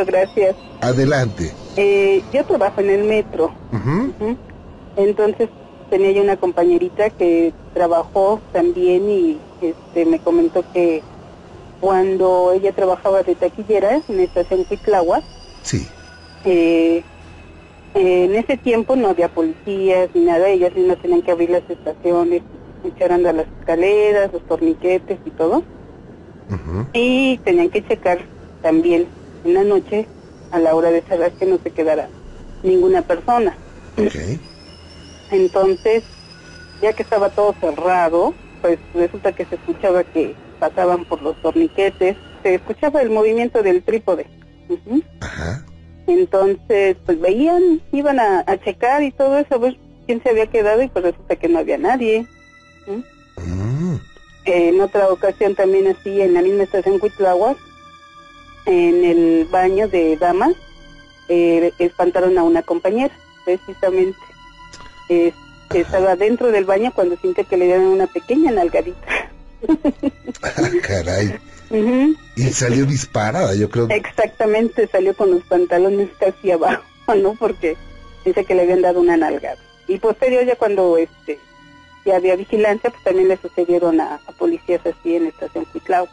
mucho gracias. Adelante. Yo trabajo en el metro. Uh-huh. Entonces tenía yo una compañerita que trabajó también y me comentó que cuando ella trabajaba de taquillera en la estación Cuitláhuac, sí, en ese tiempo no había policías ni nada, ellas mismas tenían que abrir las estaciones, echar a andar las escaleras, los torniquetes y todo. uh-huh. Y tenían que checar también en la noche, a la hora de cerrar, que no se quedara ninguna persona. Okay. Entonces, ya que estaba todo cerrado, pues resulta que se escuchaba que pasaban por los torniquetes, se escuchaba el movimiento del trípode. Uh-huh. Ajá. Entonces, pues veían, iban a checar y todo eso, a ver quién se había quedado, y pues resulta que no había nadie. En otra ocasión también así, en la misma estación Cuitláhuac, en el baño de damas, espantaron a una compañera, precisamente. Estaba dentro del baño cuando sintió que le dieron una pequeña nalgadita. Ah, caray. Uh-huh. Y salió disparada, yo creo. Exactamente, salió con los pantalones casi abajo, ¿no? Porque dice que le habían dado una nalgada. Y posterior, ya cuando ya había vigilancia, pues también le sucedieron a policías así en la estación Cuitláhuac.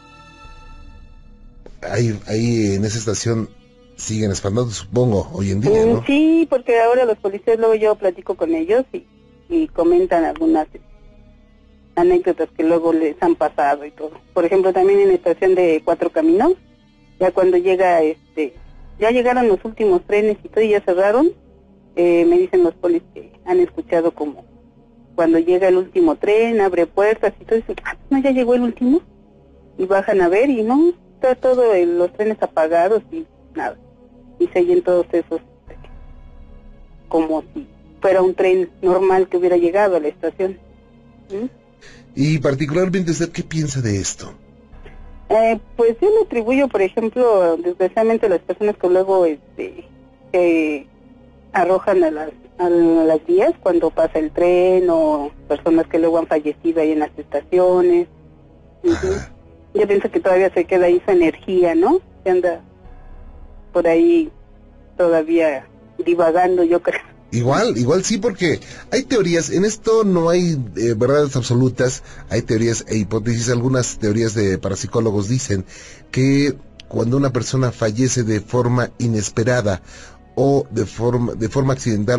Ahí en esa estación siguen espantando, supongo, hoy en día, ¿no? Sí, porque ahora los policías, luego yo platico con ellos y comentan algunas anécdotas que luego les han pasado y todo. Por ejemplo, también en la estación de Cuatro Caminos, ya cuando llega, ya llegaron los últimos trenes y todo, y ya cerraron, me dicen los policías que han escuchado como cuando llega el último tren, abre puertas y todo, y dicen, no, ya llegó el último, y bajan a ver y no, está todo los trenes apagados y nada, y se oyen todos esos, como si fuera un tren normal que hubiera llegado a la estación. ¿Mm? Y particularmente, ¿usted qué piensa de esto? Pues yo le atribuyo, por ejemplo, desgraciadamente a las personas que luego que arrojan a las vías cuando pasa el tren, o personas que luego han fallecido ahí en las estaciones. Uh-huh. Yo pienso que todavía se queda ahí su energía, ¿no? Se anda por ahí todavía divagando, yo creo. Igual sí, porque hay teorías, en esto no hay verdades absolutas, hay teorías e hipótesis. Algunas teorías de parapsicólogos dicen que cuando una persona fallece de forma inesperada o de forma accidental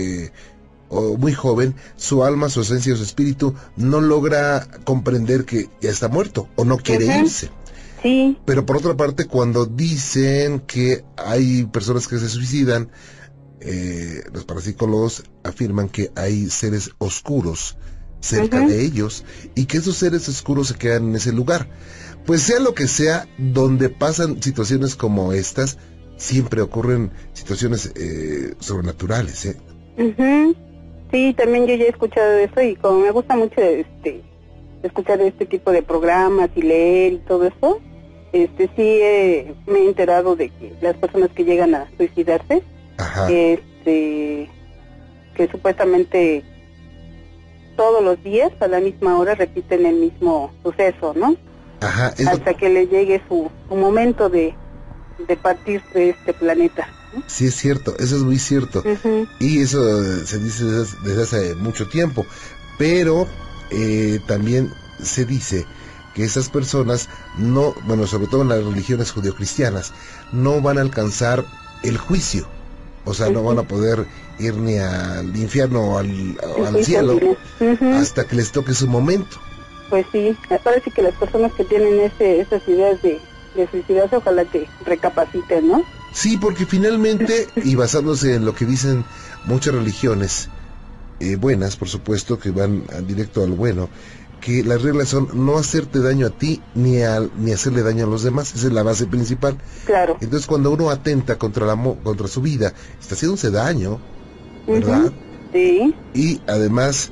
o muy joven, su alma, su esencia, su espíritu no logra comprender que ya está muerto o no quiere irse. Sí. Pero por otra parte, cuando dicen que hay personas que se suicidan, los parapsicólogos afirman que hay seres oscuros cerca de ellos y que esos seres oscuros se quedan en ese lugar. Pues sea lo que sea, donde pasan situaciones como estas, siempre ocurren situaciones sobrenaturales, Uh-huh. Sí, también yo ya he escuchado eso, y como me gusta mucho escuchar este tipo de programas y leer y todo eso, sí me he enterado de que las personas que llegan a suicidarse, ajá, que supuestamente todos los días a la misma hora repiten el mismo suceso, ¿no? Ajá, hasta que les llegue su momento de partir de este planeta, ¿no? Sí, es cierto, eso es muy cierto. Uh-huh. Y eso se dice desde hace mucho tiempo, pero también se dice que esas personas no, bueno, sobre todo en las religiones judeocristianas, no van a alcanzar el juicio. O sea, no van a poder ir ni al infierno o al cielo hasta que les toque su momento. Pues sí, parece que las personas que tienen esas ideas de suicidarse, ojalá que recapaciten, ¿no? Sí, porque finalmente, y basándose en lo que dicen muchas religiones, buenas, por supuesto, que van directo al bueno, que las reglas son no hacerte daño a ti ni hacerle daño a los demás. Esa es la base principal. Claro. Entonces, cuando uno atenta contra su vida, está haciéndose daño, ¿verdad? Uh-huh. Sí. Y además,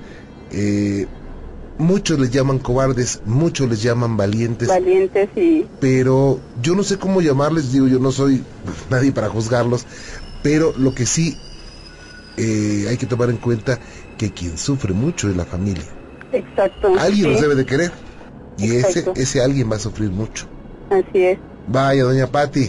muchos les llaman cobardes, muchos les llaman valientes. Valientes, sí. Pero yo no sé cómo llamarles, digo, yo no soy nadie para juzgarlos, pero lo que sí hay que tomar en cuenta que quien sufre mucho es la familia. Exacto. Alguien los debe de querer, y exacto, ese alguien va a sufrir mucho. Así es. Vaya, doña Pati,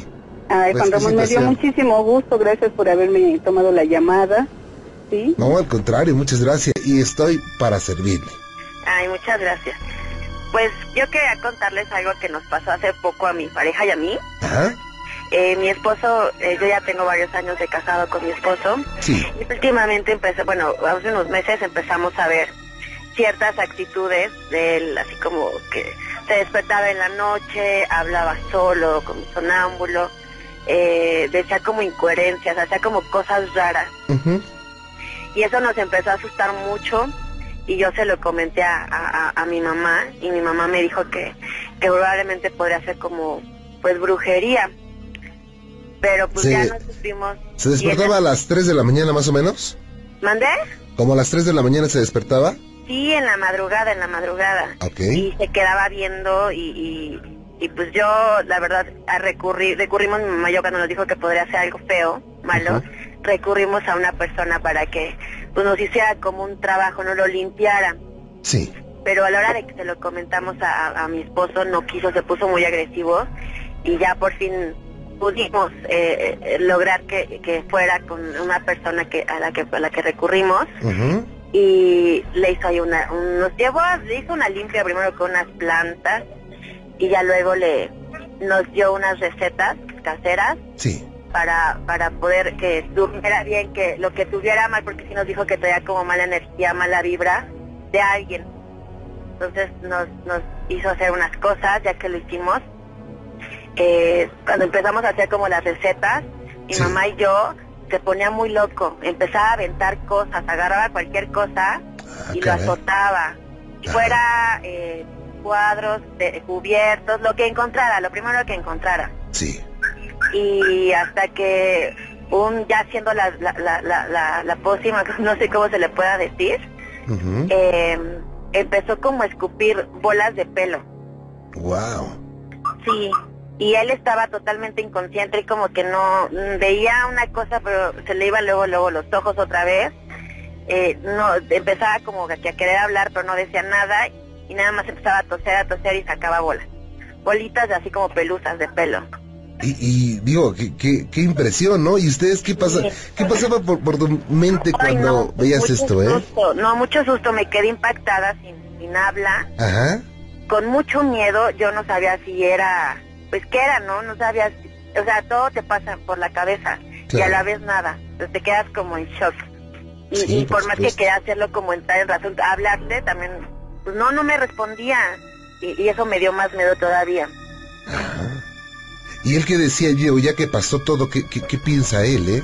Ay, Pues, Juan qué Ramón, me dio situación. muchísimo gusto, gracias por haberme tomado la llamada, ¿sí? No, al contrario, muchas gracias. Y estoy para servirle. Ay, muchas gracias. Pues yo quería contarles algo que nos pasó hace poco a mi pareja y a mí. Ajá. Mi esposo, yo ya tengo varios años de casado con mi esposo. Sí. Y últimamente hace unos meses empezamos a ver ciertas actitudes de él, así como que se despertaba en la noche, hablaba solo, como sonámbulo, decía como incoherencias, hacía como cosas raras. Ujú. Y eso nos empezó a asustar mucho y yo se lo comenté a mi mamá y mi mamá me dijo que probablemente podría ser como pues brujería. Pero pues ya no supimos. ¿Se despertaba a las 3 de la mañana más o menos? ¿Mandé? ¿Como a las 3 de la mañana se despertaba? Sí, en la madrugada. Ok. Y se quedaba viendo y pues yo, la verdad, recurrimos, mi mamá y yo cuando nos dijo que podría ser algo feo, malo, Ujú. recurrimos a una persona para que pues nos hiciera como un trabajo, no lo limpiara. Sí. Pero a la hora de que se lo comentamos a mi esposo, no quiso, se puso muy agresivo y ya por fin pudimos lograr que fuera con una persona a la que recurrimos. Ujú. Y le hizo ahí le hizo una limpia primero con unas plantas y ya luego nos dio unas recetas caseras Sí. para poder que durmiera bien, que lo que tuviera mal, porque sí nos dijo que traía como mala energía, mala vibra de alguien. Entonces nos hizo hacer unas cosas, ya que lo hicimos. Cuando empezamos a hacer como las recetas, mi Sí. mamá y yo se ponía muy loco, empezaba a aventar cosas, agarraba cualquier cosa y lo caray. azotaba. Ajá. Fuera cuadros, cubiertos, lo que encontrara, lo primero que encontrara. Sí. Y hasta que ya haciendo la pócima, no sé cómo se le pueda decir, Ujú. empezó como a escupir bolas de pelo. Wow. Sí, y él estaba totalmente inconsciente y como que no veía una cosa, pero se le iba luego los ojos otra vez. No, empezaba como que a querer hablar, pero no decía nada y nada más empezaba a toser y sacaba bolitas así como pelusas de pelo. Y digo, qué impresión, ¿no? ¿Y ustedes qué pasaba por tu mente Ay, cuando no, veías mucho esto, susto, no, mucho susto, me quedé impactada sin habla, Ajá. con mucho miedo. Yo no sabía si era, pues qué era, no sabía, o sea, todo te pasa por la cabeza y Claro. a la vez nada, entonces te quedas como en shock. Sí, Y por por más que supuesto. quería hacerlo como entrar en razón, hablarle también, pues no me respondía y eso me dio más miedo todavía. Ajá. Y él que decía, yo, ya que pasó todo, ¿qué piensa él,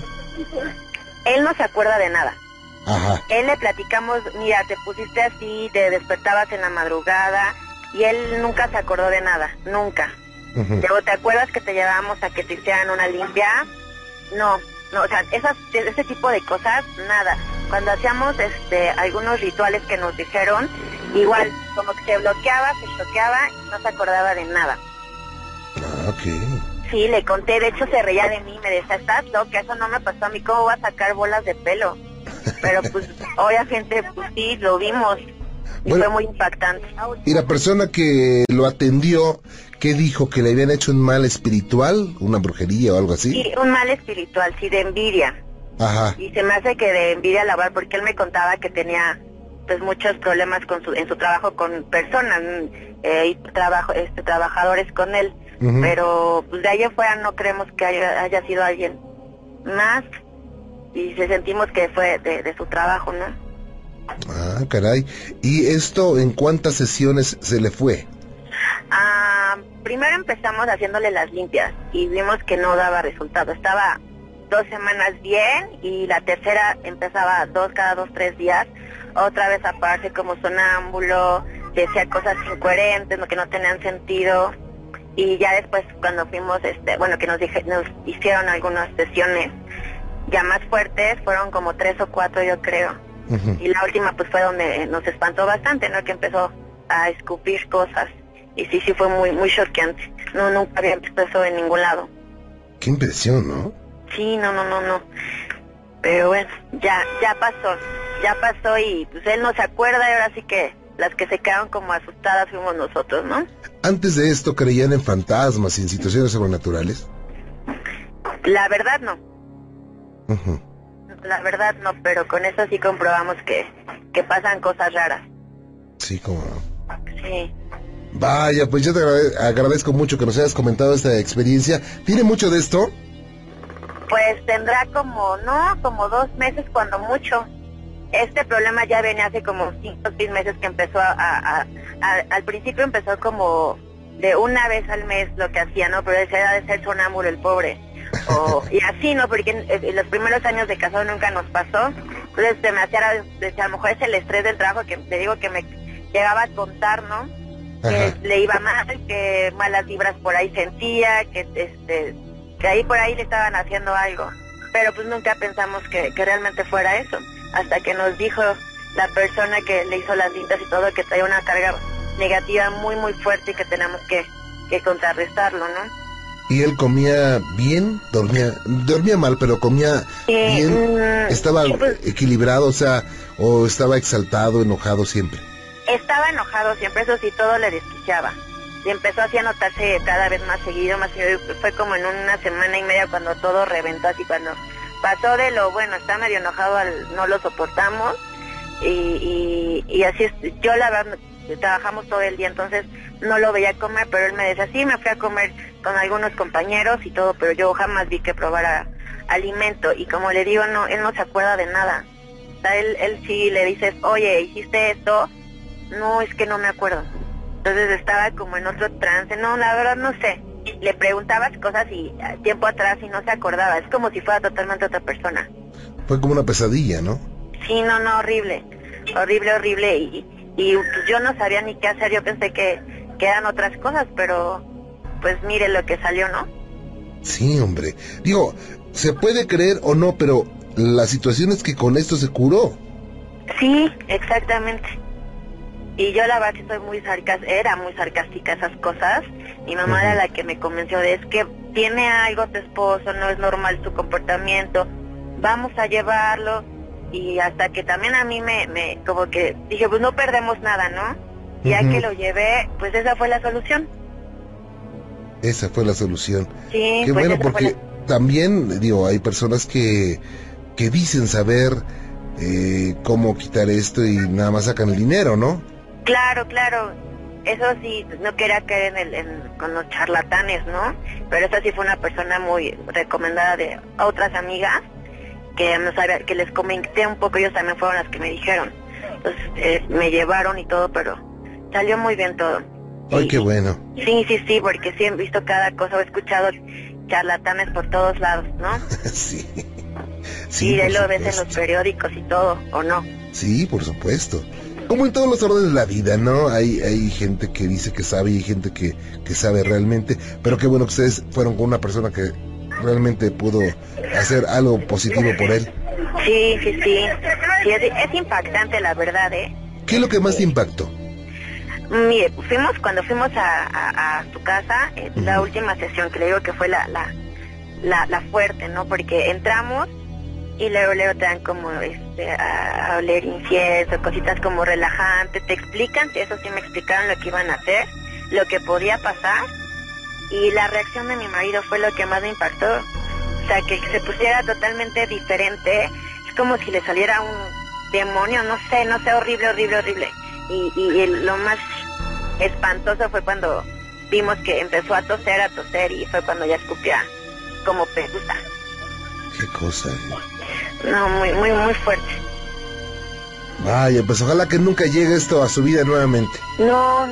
Él no se acuerda de nada. Ajá. Él le platicamos, mira, te pusiste así, te despertabas en la madrugada y él nunca se acordó de nada, nunca. Ujú. Luego, ¿te acuerdas que te llevábamos a que te hicieran una limpia? No, o sea, ese tipo de cosas, nada. Cuando hacíamos algunos rituales que nos dijeron, igual, como que se bloqueaba, se choqueaba y no se acordaba de nada. Ah, ok. Sí, le conté, de hecho se reía de mí, me decía, estás loca, eso no me pasó a mí, ¿cómo voy a sacar bolas de pelo? Pero pues, obviamente, pues sí, lo vimos y Bueno. fue muy impactante. Y la persona que lo atendió, ¿qué dijo? ¿Que le habían hecho un mal espiritual? ¿Una brujería o algo así? Sí, un mal espiritual, sí, de envidia. Ajá. Y se me hace que de envidia laboral, porque él me contaba que tenía pues muchos problemas en su trabajo con personas y trabajadores con él. Ujú. Pero pues de ahí afuera no creemos que haya sido alguien más y sentimos que fue de su trabajo, ¿no? Ah, caray. ¿Y esto en cuántas sesiones se le fue? Primero empezamos haciéndole las limpias y vimos que no daba resultado. Estaba 2 semanas bien y la tercera empezaba cada 2, 3 días otra vez a pararse como sonámbulo, decía cosas incoherentes, que no tenían sentido. Y ya después cuando fuimos, que nos hicieron algunas sesiones ya más fuertes, fueron como 3 o 4 yo creo. Ujú. Y la última pues fue donde nos espantó bastante, ¿no? Que empezó a escupir cosas. Y sí fue muy, muy choqueante. No, nunca había visto eso en ningún lado. Qué impresión, ¿no? Sí, no. Pero bueno, ya pasó y pues él no se acuerda y ahora sí que las que se quedaron como asustadas fuimos nosotros, ¿no? Antes de esto, ¿creían en fantasmas y en situaciones sobrenaturales? La verdad no. Ujú. La verdad no, pero con eso sí comprobamos que pasan cosas raras. Sí, cómo no. Sí. Vaya, pues yo te agradezco mucho que nos hayas comentado esta experiencia. ¿Tiene mucho de esto? Pues tendrá como 2 meses cuando mucho. Este problema ya venía hace como 5 o 6 meses que empezó al principio empezó como de una vez al mes lo que hacía, ¿no? Pero decía de ser sonámbulo el pobre. Y así, ¿no? Porque en los primeros años de casado nunca nos pasó. Entonces se me hacía, decía, a lo mejor es el estrés del trabajo que te digo que me llegaba a contar, ¿no? Que Ajá. le iba mal, que malas vibras por ahí sentía, que ahí por ahí le estaban haciendo algo. Pero pues nunca pensamos que realmente fuera eso. Hasta que nos dijo la persona que le hizo las limpias y todo que traía una carga negativa muy muy fuerte y que tenemos que contrarrestarlo, ¿no? ¿Y él comía bien? Dormía mal, pero comía bien. ¿Estaba pues, equilibrado, o estaba exaltado, enojado siempre? estaba enojado siempre, eso sí, todo le desquiciaba. Y empezó así a notarse cada vez más seguido. Fue como en una semana y media cuando todo reventó, así cuando pasó de lo bueno, está medio enojado al no lo soportamos. Y así es, yo la verdad, trabajamos todo el día, entonces no lo veía comer, pero él me decía, sí, me fui a comer con algunos compañeros y todo, pero yo jamás vi que probara alimento. Y como le digo, no, él no se acuerda de nada. O sea, él sí le dices, oye, ¿hiciste esto? No, es que no me acuerdo. Entonces estaba como en otro trance, no, la verdad no sé. Le preguntabas cosas y tiempo atrás y no se acordaba, es como si fuera totalmente otra persona. Fue como una pesadilla, ¿no? Sí, no, horrible, horrible, y yo no sabía ni qué hacer, yo pensé que eran otras cosas, pero pues mire lo que salió, ¿no? Sí, hombre. Digo, se puede creer o no, pero la situación es que con esto se curó. Sí, exactamente. Y yo la verdad que era muy sarcástica a esas cosas. Mi mamá era la que me convenció de, es que tiene algo tu esposo, no es normal su comportamiento, vamos a llevarlo. Y hasta que también a mí me como que dije, pues no perdemos nada, ¿no? Ya que lo llevé, pues esa fue la solución. Esa fue la solución. Sí, Qué pues bueno, porque también, digo, hay personas que dicen saber cómo quitar esto y nada más sacan el dinero, ¿no? Claro, eso sí, no quería caer con los charlatanes, ¿no? Pero esa sí fue una persona muy recomendada de otras amigas que no sabía, que les comenté un poco, ellos también fueron las que me dijeron. Entonces me llevaron y todo, pero salió muy bien todo. Ay, qué bueno. Sí, porque sí he visto cada cosa, he escuchado charlatanes por todos lados, ¿no? Sí. Sí, ahí lo ves en los periódicos y todo, ¿o no? Sí, por supuesto. Como en todos los órdenes de la vida, ¿no? Hay gente que dice que sabe y hay gente que sabe realmente, pero qué bueno que ustedes fueron con una persona que realmente pudo hacer algo positivo por él. Sí, es impactante la verdad, ¿eh? ¿Qué es lo que más te impactó? Mire, cuando fuimos a tu casa, la última sesión que le digo que fue la fuerte, ¿no? Porque entramos y luego te dan como a oler incienso, cositas como relajantes, te explican, eso sí me explicaron lo que iban a hacer, lo que podía pasar, y la reacción de mi marido fue lo que más me impactó. O sea, que se pusiera totalmente diferente, es como si le saliera un demonio, no sé, horrible. Y lo más espantoso fue cuando vimos que empezó a toser y fue cuando ya escupía como pelusa. Qué cosa, No, muy fuerte. Vaya, pues ojalá que nunca llegue esto a su vida nuevamente. No,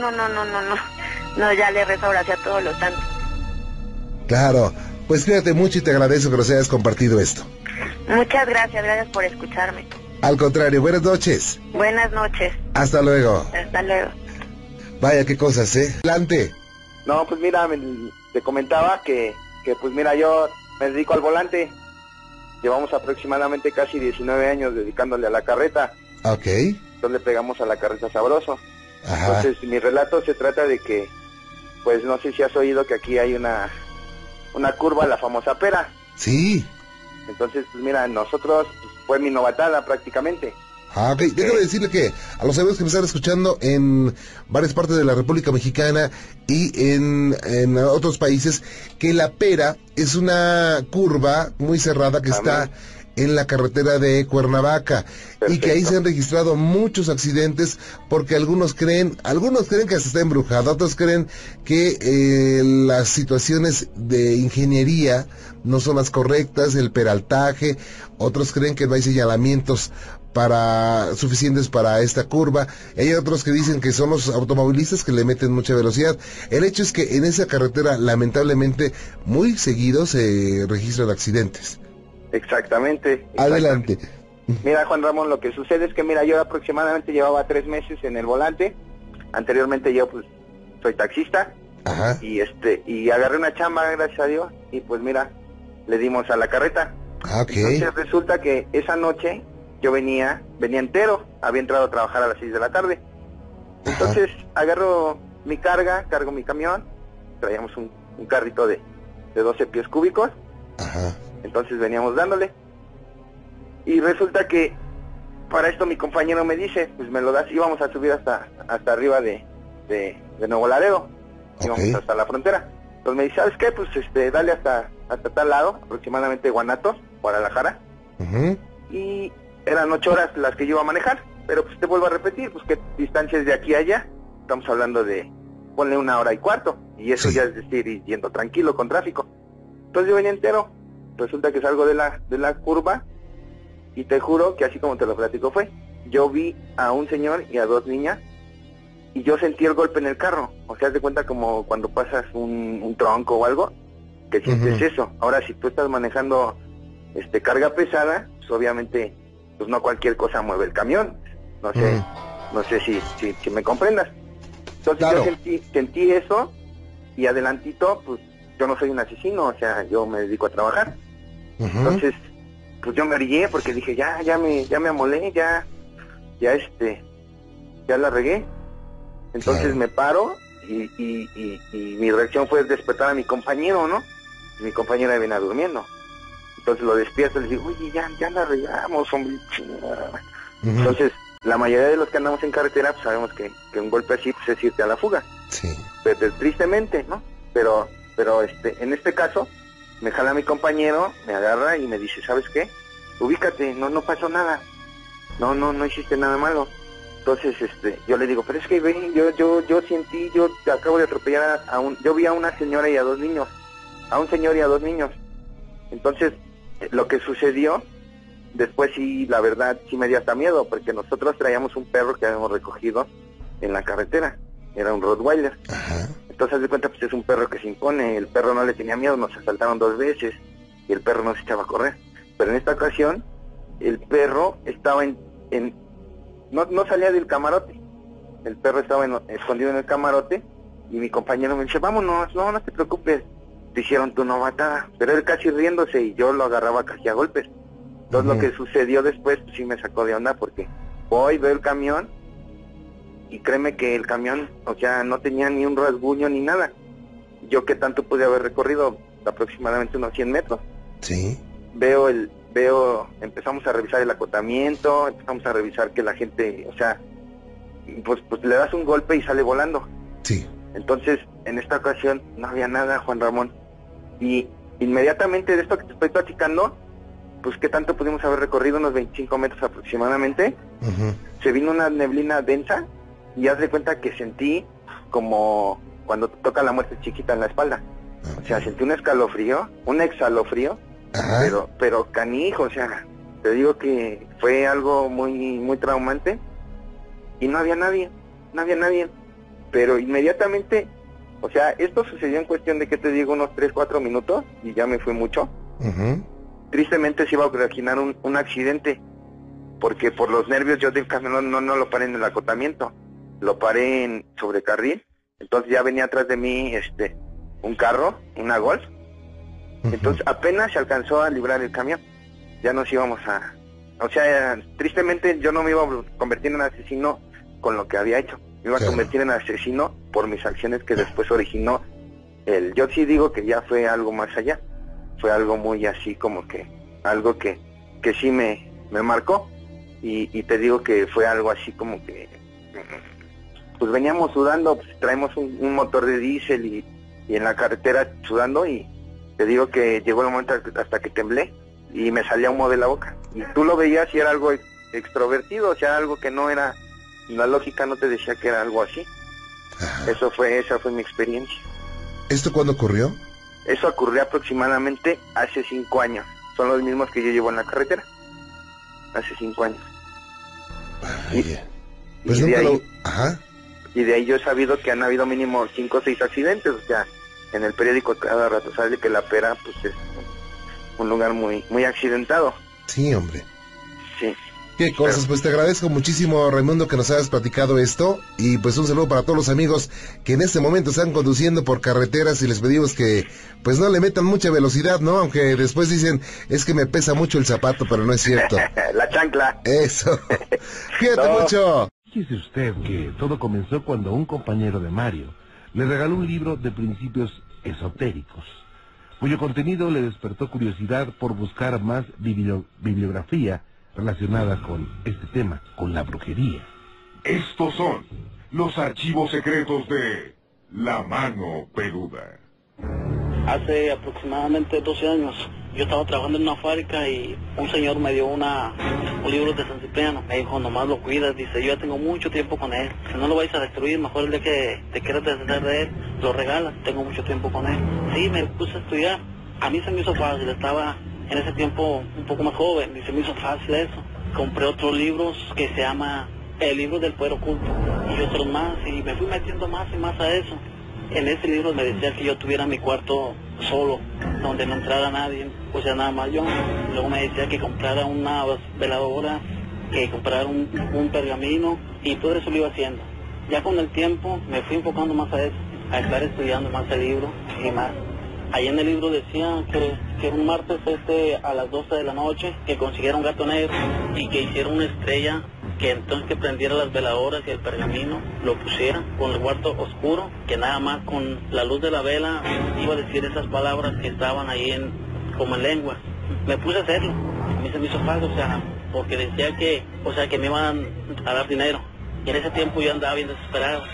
ya le rezo ahora hacia todos los santos. Claro, pues cuídate mucho y te agradezco que nos hayas compartido esto. Muchas gracias por escucharme. Al contrario, buenas noches. Buenas noches. Hasta luego. Hasta luego. Vaya, qué cosas, Adelante. No, pues mira, te comentaba que pues mira, yo me dedico al volante. Llevamos aproximadamente casi 19 años dedicándole a la carreta. Ok. Entonces le pegamos a la carreta sabroso. Ajá. Entonces mi relato se trata de que, pues no sé si has oído que aquí hay una curva, la famosa pera. Sí. Entonces, pues mira, nosotros, pues, fue mi novatada prácticamente. Ah, ok. Déjame decirle que a los amigos que me están escuchando en varias partes de la República Mexicana y en otros países, que la Pera es una curva muy cerrada que está en la carretera de Cuernavaca. Perfecto. Y que ahí se han registrado muchos accidentes porque algunos creen que se está embrujado, otros creen que las situaciones de ingeniería no son las correctas, el peraltaje, otros creen que no hay señalamientos suficientes para esta curva. Hay otros que dicen que son los automovilistas que le meten mucha velocidad. El hecho es que en esa carretera, lamentablemente, muy seguido se registran accidentes. Exactamente. Adelante. Mira, Juan Ramón, lo que sucede es que, mira, yo aproximadamente llevaba 3 meses en el volante. Anteriormente yo, pues, soy taxista. Ajá. Y agarré una chamba, gracias a Dios, y pues, mira, le dimos a la carreta. Ah, ok. Entonces resulta que esa noche yo venía entero, había entrado a trabajar a las 6 de la tarde. Entonces agarro mi carga, cargo mi camión, traíamos un carrito de 12 pies cúbicos. Ajá. Entonces veníamos dándole. Y resulta que para esto mi compañero me dice, pues me lo das, íbamos a subir hasta arriba de Nuevo Laredo, íbamos hasta la frontera. Entonces me dice, ¿sabes qué? Pues dale hasta tal lado, aproximadamente Guanatos, Guadalajara. Y eran 8 horas las que yo iba a manejar, pero pues te vuelvo a repetir, pues qué distancia es de aquí a allá. Estamos hablando de, ponle 1 hora y cuarto, y eso ya es decir, yendo tranquilo con tráfico. Entonces yo venía entero, resulta que salgo de la curva, y te juro que así como te lo platico fue, yo vi a un señor y a 2 niñas, y yo sentí el golpe en el carro. O sea, haz de cuenta como cuando pasas un tronco o algo, que sientes eso. Ahora, si tú estás manejando carga pesada, pues obviamente, pues no cualquier cosa mueve el camión. No sé si me comprendas. Entonces claro, yo sentí eso, y adelantito, pues yo no soy un asesino, o sea, yo me dedico a trabajar. Entonces, pues yo me orillé porque dije, ya me amolé, ya la regué. Entonces claro, me paro y mi reacción fue despertar a mi compañero, ¿no? Y mi compañera venía durmiendo. Entonces lo despierto y le digo, oye, ya la regamos, hombre. Entonces, la mayoría de los que andamos en carretera, pues sabemos que un golpe así, pues es irte a la fuga. Sí. Pero, tristemente, ¿no? Pero en este caso, me jala mi compañero, me agarra y me dice, ¿sabes qué? Ubícate, no pasó nada. No hiciste nada malo. Entonces, yo le digo, pero es que ven, yo sentí, yo acabo de atropellar yo vi a una señora y a 2 niños, a un señor y a 2 niños. Entonces, lo que sucedió, después sí, la verdad, sí me dio hasta miedo, porque nosotros traíamos un perro que habíamos recogido en la carretera, era un Rottweiler. Ajá. Entonces, haz de cuenta, pues es un perro que se impone, el perro no le tenía miedo, nos asaltaron 2 veces, y el perro no se echaba a correr. Pero en esta ocasión, el perro estaba no salía del camarote, el perro estaba escondido en el camarote, y mi compañero me dice, vámonos, no te preocupes, te hicieron tu novatada, pero él casi riéndose y yo lo agarraba casi a golpes. Entonces lo que sucedió después, pues sí me sacó de onda, porque voy, veo el camión, y créeme que el camión, o sea, no tenía ni un rasguño ni nada. Yo que tanto pude haber recorrido, aproximadamente unos 100 metros. Sí. Empezamos a revisar el acotamiento, empezamos a revisar que la gente, o sea, pues le das un golpe y sale volando. Sí. Entonces, en esta ocasión no había nada, Juan Ramón. Y inmediatamente de esto que te estoy platicando, pues qué tanto pudimos haber recorrido, unos 25 metros aproximadamente. Se vino una neblina densa y haz de cuenta que sentí como cuando te toca la muerte chiquita en la espalda. O sea, sentí un exhalofrío. Pero canijo, o sea, te digo que fue algo muy muy traumante y no había nadie. Pero inmediatamente, o sea, esto sucedió en cuestión de, que te digo, unos 3-4 minutos y ya me fue mucho. Tristemente se iba a originar un accidente, porque por los nervios yo del camión no lo paré en el acotamiento, lo paré en sobrecarril. Entonces ya venía atrás de mí un carro, una Golf. Entonces apenas se alcanzó a librar el camión, ya nos íbamos o sea, tristemente yo no me iba a convertir en asesino con lo que había hecho, me iba a convertir en asesino por mis acciones que después originó yo sí digo que ya fue algo más allá, fue algo muy así como que, algo que sí me marcó. y te digo que fue algo así como que, pues veníamos sudando, pues traemos un motor de diésel y en la carretera sudando, y te digo que llegó el momento hasta que temblé y me salía humo de la boca, y tú lo veías y era algo extrovertido, o sea, algo que no era, la lógica no te decía que era algo así. Ajá. Esa fue mi experiencia. ¿Esto cuándo ocurrió? Eso ocurrió aproximadamente hace 5 años. Son los mismos que yo llevo en la carretera. Hace 5 años. Pues nunca lo... Ajá. Y de ahí yo he sabido que han habido mínimo 5 o 6 accidentes. O sea, en el periódico cada rato sale que La Pera pues es un lugar muy accidentado. Sí, hombre. Sí. Qué cosas, pues te agradezco muchísimo, Raimundo, que nos hayas platicado esto, y pues un saludo para todos los amigos que en este momento están conduciendo por carreteras, y les pedimos que pues no le metan mucha velocidad, ¿no? Aunque después dicen, es que me pesa mucho el zapato, pero no es cierto. La chancla. Eso. Cuídate mucho. Fíjese usted que todo comenzó cuando un compañero de Mario le regaló un libro de principios esotéricos, cuyo contenido le despertó curiosidad por buscar más bibliografía relacionada con este tema, con la brujería. Estos son los archivos secretos de La Mano Peluda. Hace aproximadamente 12 años, yo estaba trabajando en una fábrica y un señor me dio un libro de San Cipriano. Me dijo, nomás lo cuidas, dice, yo ya tengo mucho tiempo con él. Si no lo vais a destruir, mejor el día que te quieras deshacer de él, lo regalas, tengo mucho tiempo con él. Sí, me puse a estudiar. A mí se me hizo fácil, estaba en ese tiempo un poco más joven, y se me hizo fácil eso. Compré otros libros que se llama El Libro del Poder Oculto y otros más, y me fui metiendo más y más a eso. En ese libro me decía que yo tuviera mi cuarto solo, donde no entrara nadie, o sea, nada más yo. Luego me decía que comprara una veladora, que comprara un pergamino, y todo eso lo iba haciendo. Ya con el tiempo me fui enfocando más a eso, a estar estudiando más el libro y más. Ahí en el libro decía que un martes a las 12 de la noche, que consiguiera un gato negro y que hiciera una estrella, que entonces que prendiera las veladoras y el pergamino, lo pusiera con el cuarto oscuro, que nada más con la luz de la vela iba a decir esas palabras que estaban ahí como en lengua. Me puse a hacerlo, a mí se me hizo fácil, o sea, porque decía que me iban a dar dinero, y en ese tiempo yo andaba bien desesperado.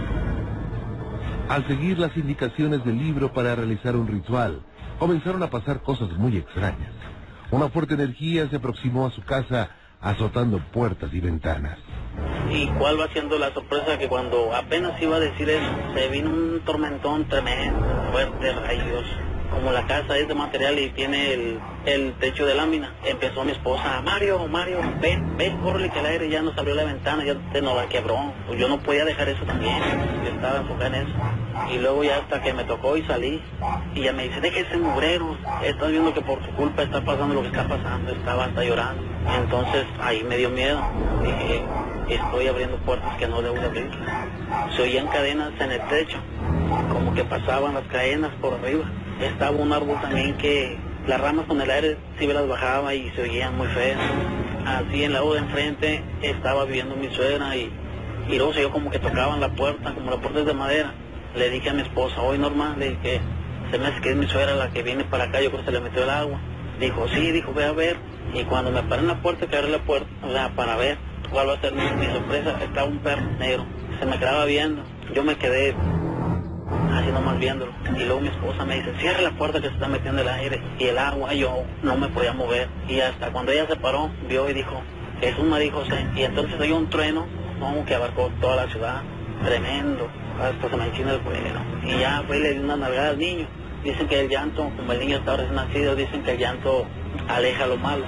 Al seguir las indicaciones del libro para realizar un ritual, comenzaron a pasar cosas muy extrañas. Una fuerte energía se aproximó a su casa, azotando puertas y ventanas. ¿Y cuál va siendo la sorpresa? Que cuando apenas iba a decir eso, se vino un tormentón tremendo, fuerte, rayos. Como la casa es de material y tiene el techo de lámina, empezó mi esposa, Mario, ven, córrele que el aire ya nos abrió la ventana, ya nos la quebró. Pues yo no podía dejar eso también, yo estaba enfocado en eso. Y luego ya hasta que me tocó y salí, y ella me dice, déjese mugreros, estás viendo que por tu culpa está pasando lo que está pasando, estaba hasta llorando. Entonces ahí me dio miedo, dije, estoy abriendo puertas que no debo de abrir. Se oían cadenas en el techo, como que pasaban las cadenas por arriba. Estaba un árbol también que las ramas con el aire sí me las bajaba y se oían muy feas. Así en la lado de enfrente estaba viviendo mi suegra y luego se oyó como que tocaban la puerta, como la puerta es de madera. Le dije a mi esposa, hoy normal, le dije, se me hace que es mi suegra la que viene para acá, yo creo que se le metió el agua. Dijo, sí, dijo, ve a ver. Y cuando me paré en la puerta, que abrí la puerta, o sea, para ver cuál va a ser mi sorpresa, estaba un perro negro, se me quedaba viendo. Yo me quedé así nomás viéndolo, y luego mi esposa me dice, cierra la puerta que se está metiendo el aire y el agua. Yo no me podía mover, y hasta cuando ella se paró, vio y dijo, Jesús me dijo, sí. Y entonces oyó un trueno, como que abarcó toda la ciudad, tremendo, hasta se me enchina el cuero, y ya fue y le dio una nalgada al niño. Dicen que el llanto, como el niño está recién nacido, dicen que el llanto aleja lo malo.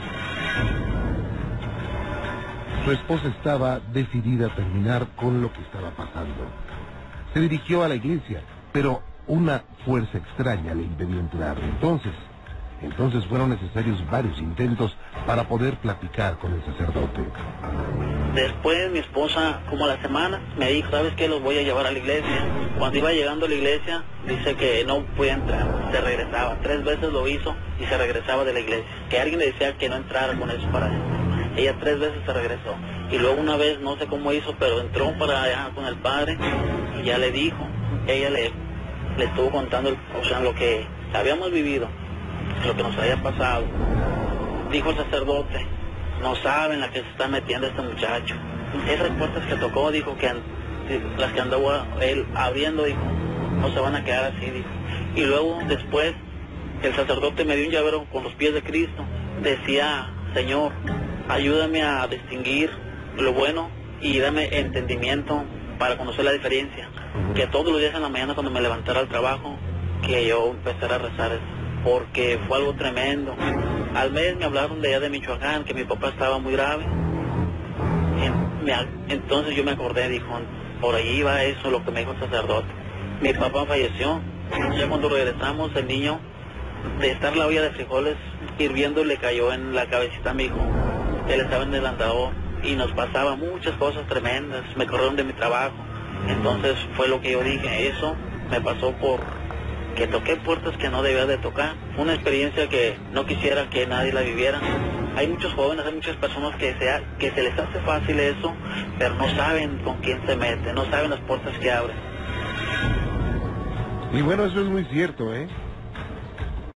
Su esposa estaba decidida a terminar con lo que estaba pasando. Se dirigió a la iglesia, pero una fuerza extraña le impidió entrar. Entonces fueron necesarios varios intentos para poder platicar con el sacerdote. Después mi esposa, como a la semana, me dijo, ¿sabes qué? Los voy a llevar a la iglesia. Cuando iba llegando a la iglesia, dice que no podía entrar, se regresaba. 3 veces lo hizo y se regresaba de la iglesia. Que alguien le decía que no entrara con eso para él. Ella 3 veces se regresó. Y luego una vez, no sé cómo hizo, pero entró para allá con el padre y ya le dijo. Ella le estuvo contando, lo que habíamos vivido, lo que nos había pasado. Dijo el sacerdote no saben la que se está metiendo este muchacho. Esas puertas que tocó, dijo que las que andaba él abriendo, dijo, no se van a quedar así, dijo. Y luego después el sacerdote me dio un llavero con los pies de Cristo. Decía, Señor, ayúdame a distinguir lo bueno y dame entendimiento para conocer la diferencia. Que todos los días en la mañana cuando me levantara al trabajo, que yo empezara a rezar eso, porque fue algo tremendo. Al mes me hablaron de allá de Michoacán, que mi papá estaba muy grave. Entonces yo me acordé, dijo, por ahí iba eso, lo que me dijo el sacerdote. Mi papá falleció. Ya cuando regresamos, el niño, de estar la olla de frijoles hirviendo, le cayó en la cabecita a mi hijo. Él estaba en el andador y nos pasaba muchas cosas tremendas. Me corrieron de mi trabajo. Entonces fue lo que yo dije, eso me pasó por que toqué puertas que no debía de tocar. Una experiencia que no quisiera que nadie la viviera. Hay muchos jóvenes, hay muchas personas que se les hace fácil eso, pero no saben con quién se mete, no saben las puertas que abren. Y bueno, eso es muy cierto, ¿eh?